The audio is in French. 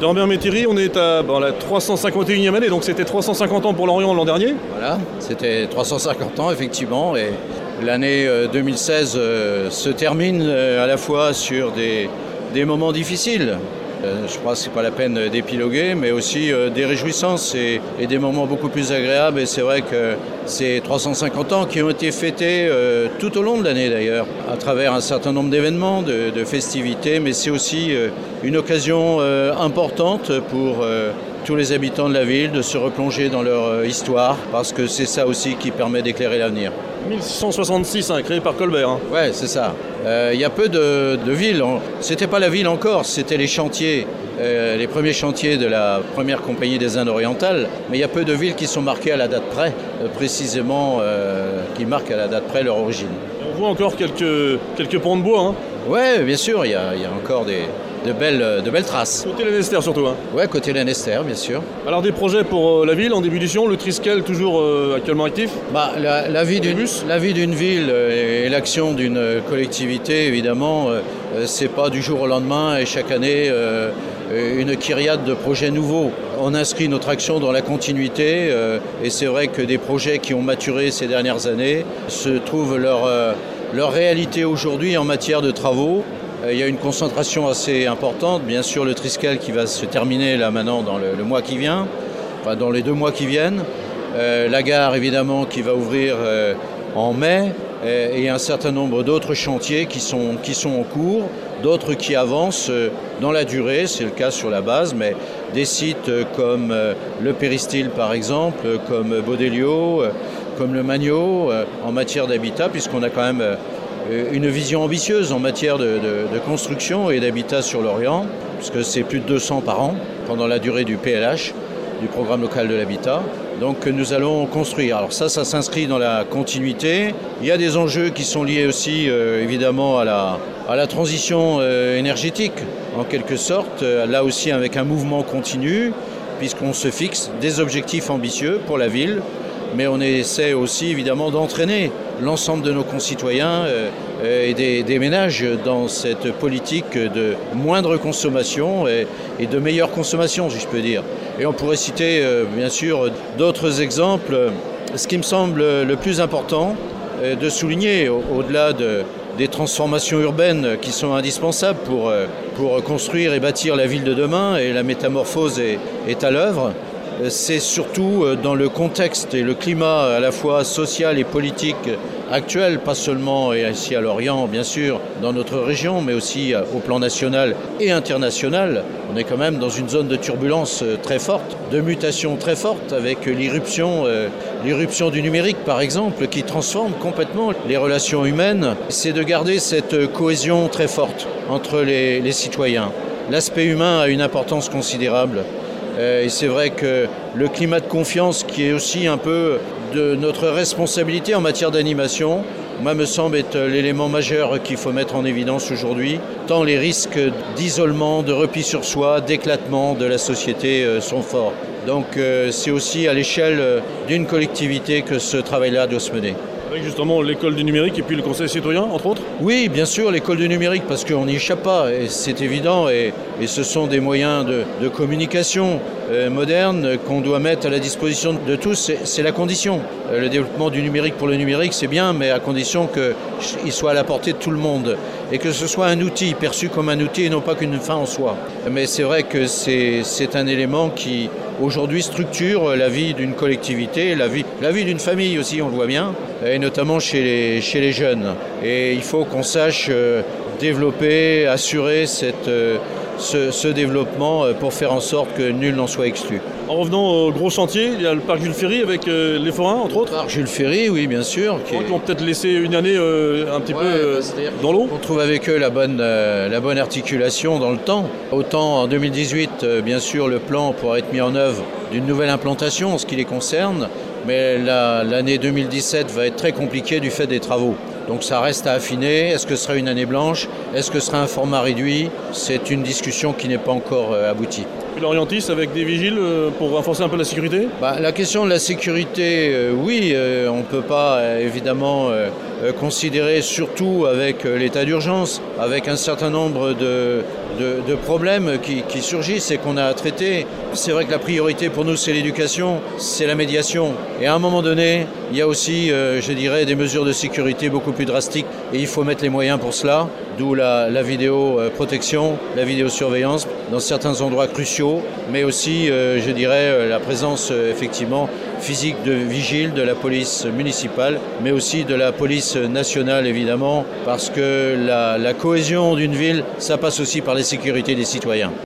Lambert-Métairie, on est à la 351e année, donc c'était 350 ans pour Lorient l'an dernier. Voilà, c'était 350 ans effectivement, et l'année 2016 se termine à la fois sur des moments difficiles. Je crois que ce n'est pas la peine d'épiloguer, mais aussi des réjouissances et des moments beaucoup plus agréables. Et c'est vrai que ces 350 ans qui ont été fêtés tout au long de l'année d'ailleurs, à travers un certain nombre d'événements, de festivités, mais c'est aussi une occasion importante pour tous les habitants de la ville de se replonger dans leur histoire, parce que c'est ça aussi qui permet d'éclairer l'avenir. 1666, créé par Colbert. Ouais, c'est ça. Il y a peu de villes. C'était pas la ville encore, c'était les chantiers, les premiers chantiers de la première compagnie des Indes orientales. Mais il y a peu de villes qui sont marquées à la date près, précisément, qui marquent à la date près leur origine. On voit encore quelques pans de bois. Ouais, bien sûr, il y a encore de belles traces. Côté Lanester surtout. Ouais, côté Lanester, bien sûr. Alors des projets pour la ville en d'ébullition, le Triskel toujours actuellement actif. La vie d'une ville et l'action d'une collectivité, évidemment, c'est pas du jour au lendemain et chaque année une kyriade de projets nouveaux. On inscrit notre action dans la continuité et c'est vrai que des projets qui ont maturé ces dernières années se trouvent leur réalité aujourd'hui en matière de travaux. Il y a une concentration assez importante, bien sûr le Triskel qui va se terminer là maintenant dans le mois qui vient, enfin dans les 2 mois qui viennent, la gare évidemment qui va ouvrir en mai, et un certain nombre d'autres chantiers qui sont en cours, d'autres qui avancent dans la durée, c'est le cas sur la base, mais des sites comme le Péristyle par exemple, comme Baudelio, comme le Magno en matière d'habitat, puisqu'on a quand même une vision ambitieuse en matière de construction et d'habitat sur l'Orient, puisque c'est plus de 200 par an pendant la durée du PLH, du programme local de l'habitat. Donc nous allons construire. Alors ça s'inscrit dans la continuité. Il y a des enjeux qui sont liés aussi évidemment à la transition énergétique, en quelque sorte, là aussi avec un mouvement continu, puisqu'on se fixe des objectifs ambitieux pour la ville, mais on essaie aussi évidemment d'entraîner l'ensemble de nos concitoyens et des ménages dans cette politique de moindre consommation et de meilleure consommation, si je peux dire. Et on pourrait citer bien sûr d'autres exemples. Ce qui me semble le plus important de souligner, au-delà des transformations urbaines qui sont indispensables pour construire et bâtir la ville de demain, et la métamorphose est à l'œuvre, c'est surtout dans le contexte et le climat à la fois social et politique actuel, pas seulement ici à Lorient, bien sûr, dans notre région, mais aussi au plan national et international. On est quand même dans une zone de turbulence très forte, de mutation très forte, avec l'irruption du numérique, par exemple, qui transforme complètement les relations humaines. C'est de garder cette cohésion très forte entre les citoyens. L'aspect humain a une importance considérable. Et c'est vrai que le climat de confiance qui est aussi un peu de notre responsabilité en matière d'animation, moi me semble être l'élément majeur qu'il faut mettre en évidence aujourd'hui, tant les risques d'isolement, de repli sur soi, d'éclatement de la société sont forts. Donc c'est aussi à l'échelle d'une collectivité que ce travail-là doit se mener. Avec justement l'école du numérique et puis le conseil citoyen, entre autres. Oui, bien sûr, l'école du numérique, parce qu'on n'y échappe pas, et c'est évident, et ce sont des moyens de communication modernes qu'on doit mettre à la disposition de tous, c'est la condition. Le développement du numérique pour le numérique, c'est bien, mais à condition qu'il soit à la portée de tout le monde, et que ce soit un outil, perçu comme un outil et non pas qu'une fin en soi. Mais c'est vrai que c'est un élément qui, aujourd'hui, structure la vie d'une collectivité, la vie d'une famille aussi, on le voit bien, et notamment chez les jeunes. Et il faut qu'on sache développer, assurer ce développement pour faire en sorte que nul n'en soit exclu. En revenant au gros chantier, il y a le parc Jules Ferry avec les forains, entre autres. Le parc Jules Ferry, oui, bien sûr. Qui vont peut-être laisser une année un petit peu dans l'eau. On trouve avec eux la bonne articulation dans le temps. Autant en 2018, bien sûr, le plan pourra être mis en œuvre d'une nouvelle implantation en ce qui les concerne, mais l'année 2017 va être très compliquée du fait des travaux. Donc ça reste à affiner. Est-ce que ce sera une année blanche? Est-ce que ce sera un format réduit? C'est une discussion qui n'est pas encore aboutie. Et l'orientis avec des vigiles pour renforcer un peu la sécurité? La question de la sécurité, oui, on ne peut pas évidemment considérer, surtout avec l'état d'urgence, avec un certain nombre de problèmes qui surgissent et qu'on a à traiter. C'est vrai que la priorité pour nous, c'est l'éducation, c'est la médiation. Et à un moment donné, il y a aussi, je dirais, des mesures de sécurité beaucoup plus drastiques et il faut mettre les moyens pour cela, d'où la vidéoprotection, la vidéosurveillance dans certains endroits cruciaux, mais aussi, je dirais, la présence effectivement physique de vigiles de la police municipale, mais aussi de la police nationale évidemment, parce que la cohésion d'une ville, ça passe aussi par la sécurité des citoyens.